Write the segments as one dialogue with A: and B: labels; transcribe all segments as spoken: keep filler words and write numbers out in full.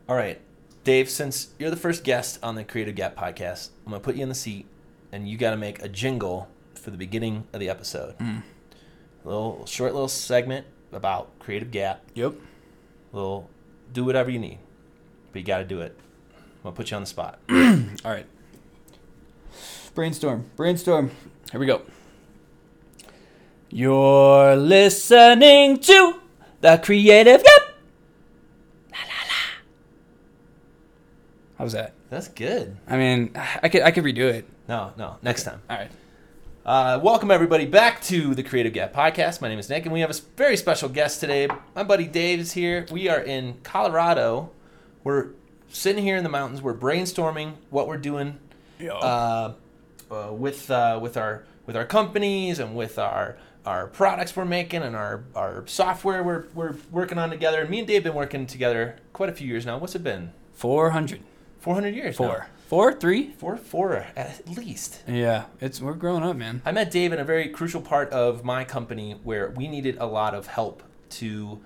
A: All right, Dave, since you're the first guest on the Creative Gap podcast, I'm going to put you in the seat, and you got to make a jingle for the beginning of the episode.
B: Mm.
A: A little short little segment about Creative Gap.
B: Yep.
A: Little, do whatever you need, but you got to do it. I'm going to put you on the spot.
B: All right. Brainstorm. Brainstorm. Here we go. You're listening to the Creative Gap. La la la. How's that?
A: That's good.
B: I mean, I could I could redo it.
A: No, no, next time.
B: All right.
A: Uh, welcome, everybody, back to the Creative Gap podcast. My name is Nick, and we have a very special guest today. My buddy Dave is here. We are in Colorado. We're sitting here in the mountains. We're brainstorming what we're doing uh, uh, with uh, with our with our companies and with our our products we're making and our, our software we're we're working on together. And me and Dave have been working together quite a few years now. What's it been?
B: four hundred.
A: four hundred years
B: Four.
A: now.
B: Four? Three?
A: Four? Four, at least.
B: Yeah. It's we're growing up, man.
A: I met Dave in a very crucial part of my company where we needed a lot of help to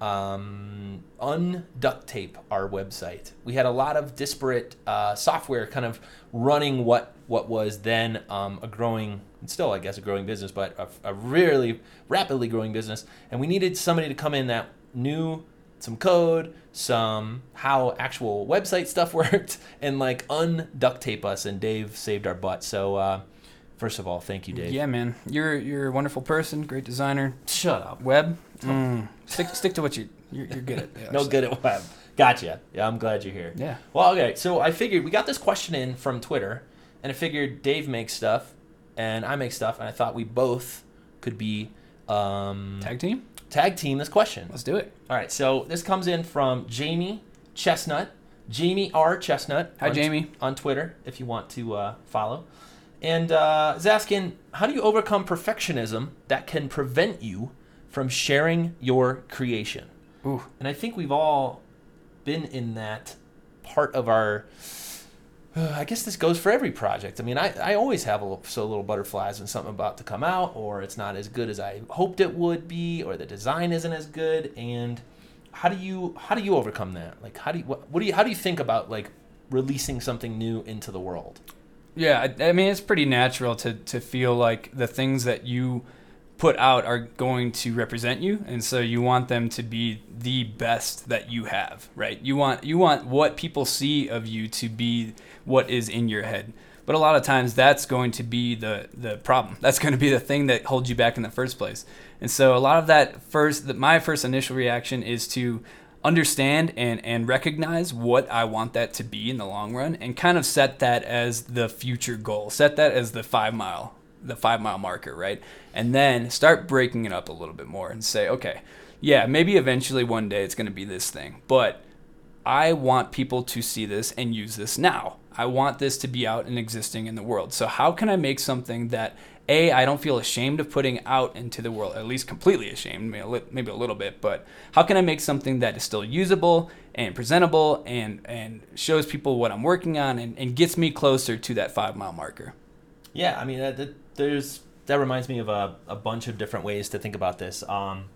A: um, unduct tape our website. We had a lot of disparate uh, software kind of running what what was then um, a growing, still I guess a growing business, but a, a really rapidly growing business. And we needed somebody to come in that knew some code, some how actual website stuff worked, and like unduct tape us. And Dave saved our butt. So uh, first of all, thank you, Dave.
B: Yeah, man. You're you're a wonderful person, great designer.
A: Shut up.
B: Web. Mm. Stick stick to what you you're, you're good at. Yeah,
A: no
B: so.
A: good at web. Gotcha. Yeah, I'm glad you're here.
B: Yeah.
A: Well, okay. So I figured we got this question in from Twitter, and I figured Dave makes stuff, and I make stuff, and I thought we both could be um,
B: Tag team.
A: Tag team this question.
B: Let's do it.
A: All right. So this comes in from Jamie Chestnut, Jamie R Chestnut.
B: Hi,
A: on,
B: Jamie.
A: On Twitter, if you want to uh, follow, and uh, is asking, how do you overcome perfectionism that can prevent you from sharing your creation?
B: Ooh.
A: And I think we've all been in that part of our, uh, I guess this goes for every project. I mean, I, I always have a little, so little butterflies when something about to come out, or it's not as good as I hoped it would be, or the design isn't as good. And how do you how do you overcome that? Like, how do you what, what do you how do you think about like releasing something new into the world?
B: Yeah, I, I mean, it's pretty natural to to feel like the things that you put out are going to represent you, and so you want them to be the best that you have, right? You want you want what people see of you to be what is in your head. But a lot of times that's going to be the the problem. That's going to be the thing that holds you back in the first place. And so a lot of that first that my first initial reaction is to understand and and recognize what I want that to be in the long run, and kind of set that as the future goal. Set that as the five mile the five mile marker, right? And then start breaking it up a little bit more and say, okay, yeah, maybe eventually one day it's going to be this thing, but I want people to see this and use this now. I want this to be out and existing in the world. So how can I make something that, A, I don't feel ashamed of putting out into the world, at least completely ashamed, maybe a little bit, but how can I make something that is still usable and presentable and, and shows people what I'm working on and, and gets me closer to that five mile marker?
A: Yeah, I mean, uh, th- there's that reminds me of a, a bunch of different ways to think about this. Um,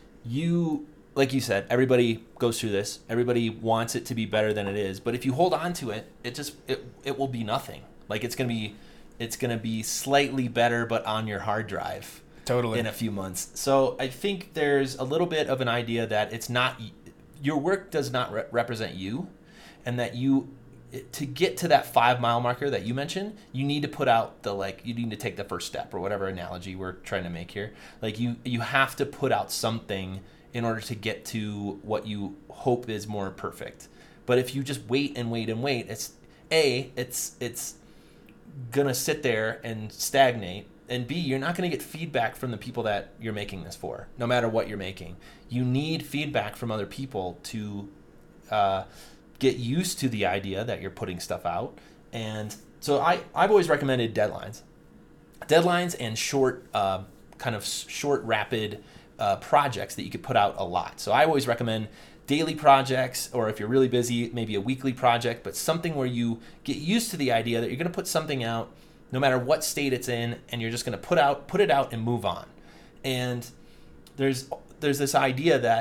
A: you, like you said, everybody goes through this. Everybody wants it to be better than it is. But if you hold on to it, it just it it will be nothing. Like it's gonna be, it's gonna be slightly better, but on your hard drive.
B: Totally.
A: In a few months. So I think there's a little bit of an idea that it's not your work does not re- represent you, and that you. To get to that five mile marker that you mentioned, you need to put out the like you need to take the first step or whatever analogy we're trying to make here. Like you you have to put out something in order to get to what you hope is more perfect. But if you just wait and wait and wait, it's A, it's it's gonna sit there and stagnate, and B, you're not gonna get feedback from the people that you're making this for, no matter what you're making. You need feedback from other people to uh get used to the idea that you're putting stuff out. And so I, I've always recommended deadlines. Deadlines and short, uh, kind of short, rapid uh, projects that you could put out a lot. So I always recommend daily projects, or if you're really busy, maybe a weekly project, but something where you get used to the idea that you're going to put something out no matter what state it's in, and you're just going to put out, put it out and move on. And there's there's this idea that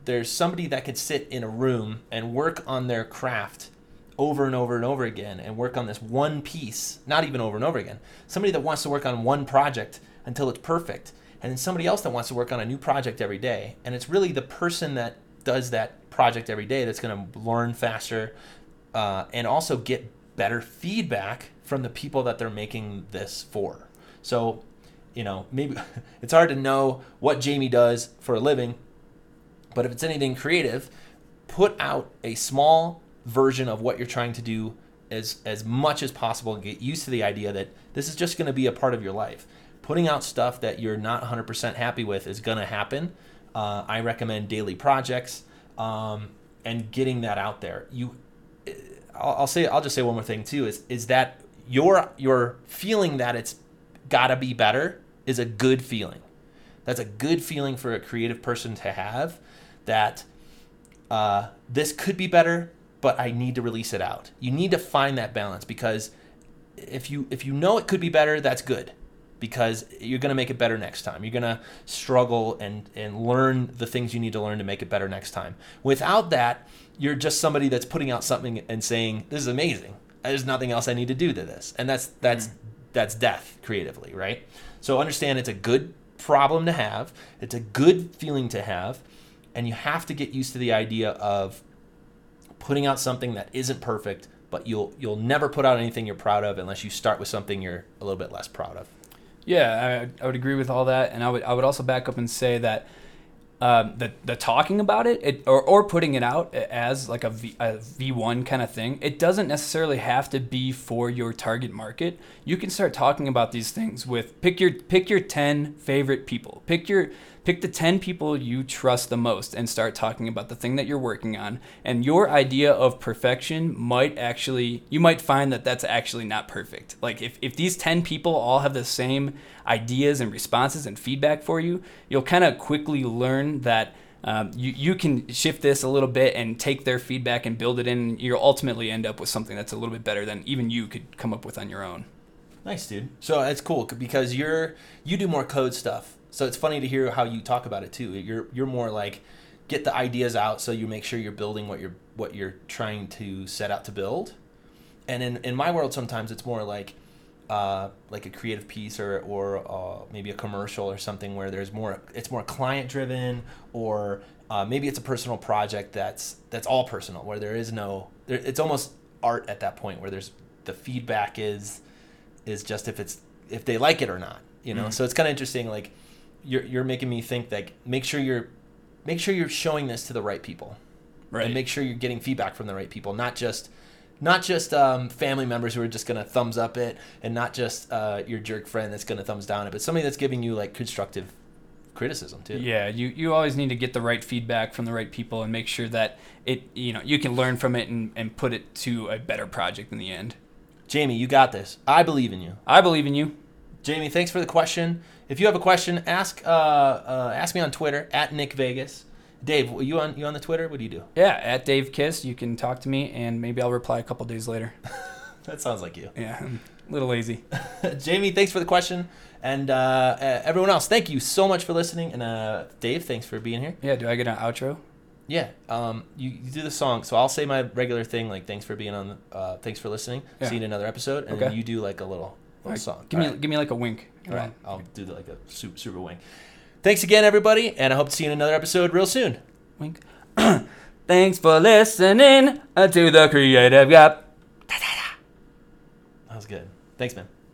A: there's somebody that could sit in a room and work on their craft over and over and over again and work on this one piece, not even over and over again. Somebody that wants to work on one project until it's perfect, and then somebody else that wants to work on a new project every day. And it's really the person that does that project every day that's going to learn faster uh, and also get better feedback from the people that they're making this for. So, you know, maybe it's hard to know what Jamie does for a living, but if it's anything creative, put out a small version of what you're trying to do as as much as possible and get used to the idea that this is just going to be a part of your life. Putting out stuff that you're not one hundred percent happy with is going to happen. Uh, I recommend daily projects um, and getting that out there. You, I'll, I'll say, I'll just say one more thing too. Is is that your your feeling that it's got to be better is a good feeling. That's a good feeling for a creative person to have. That uh, this could be better, but I need to release it out. You need to find that balance, because if you if you know it could be better, that's good, because you're going to make it better next time. You're going to struggle and, and learn the things you need to learn to make it better next time. Without that, you're just somebody that's putting out something and saying, this is amazing. There's nothing else I need to do to this. And that's that's mm-hmm. that's death creatively, right? So understand it's a good problem to have. It's a good feeling to have. And you have to get used to the idea of putting out something that isn't perfect, but you'll you'll never put out anything you're proud of unless you start with something you're a little bit less proud of.
B: Yeah, I, I would agree with all that, and I would I would also back up and say that um, the the talking about it, it or or putting it out as like a V, a V one kind of thing, it doesn't necessarily have to be for your target market. You can start talking about these things with pick your pick your ten favorite people, pick your Pick the ten people you trust the most and start talking about the thing that you're working on. And your idea of perfection might actually, you might find that that's actually not perfect. Like if, if these ten people all have the same ideas and responses and feedback for you, you'll kind of quickly learn that um, you, you can shift this a little bit and take their feedback and build it in. You'll ultimately end up with something that's a little bit better than even you could come up with on your own.
A: Nice, dude. So it's cool because you're, you do more code stuff. So it's funny to hear how you talk about it too. You're you're more like get the ideas out so you make sure you're building what you're what you're trying to set out to build. And in, in my world sometimes it's more like uh, like a creative piece or or uh, maybe a commercial or something where there's more it's more client driven, or uh, maybe it's a personal project that's that's all personal where there is no there, it's almost art at that point where there's the feedback is is just if it's if they like it or not, you know. Mm-hmm. So it's kind of interesting, like You're you're making me think like make sure you're make sure you're showing this to the right people, right? And make sure you're getting feedback from the right people, not just not just um, family members who are just gonna thumbs up it, and not just uh, your jerk friend that's gonna thumbs down it, but somebody that's giving you like constructive criticism too.
B: Yeah, you, you always need to get the right feedback from the right people and make sure that it you know you can learn from it and, and put it to a better project in the end.
A: Jamie, you got this. I believe in you.
B: I believe in you.
A: Jamie, thanks for the question. If you have a question, ask uh, uh, ask me on Twitter at Nick Vegas. Dave, you on you on the Twitter? What do you do?
B: Yeah, at Dave Kiss. You can talk to me, and maybe I'll reply a couple days later.
A: That sounds like you.
B: Yeah, I'm a little lazy.
A: Jamie, thanks for the question, and uh, uh, everyone else, thank you so much for listening. And uh, Dave, thanks for being here.
B: Yeah, do I get an outro?
A: Yeah, um, you, you do the song, so I'll say my regular thing, like thanks for being on, the, uh, thanks for listening. Yeah. See you in another episode, and
B: okay.
A: then you do like a little. Right. Song.
B: Give All me right. give me like a wink.
A: All right. I'll do like a super, super wink. Thanks again, everybody, and I hope to see you in another episode real soon.
B: Wink. Thanks for listening to the Creative Gap.
A: That was good. Thanks, man.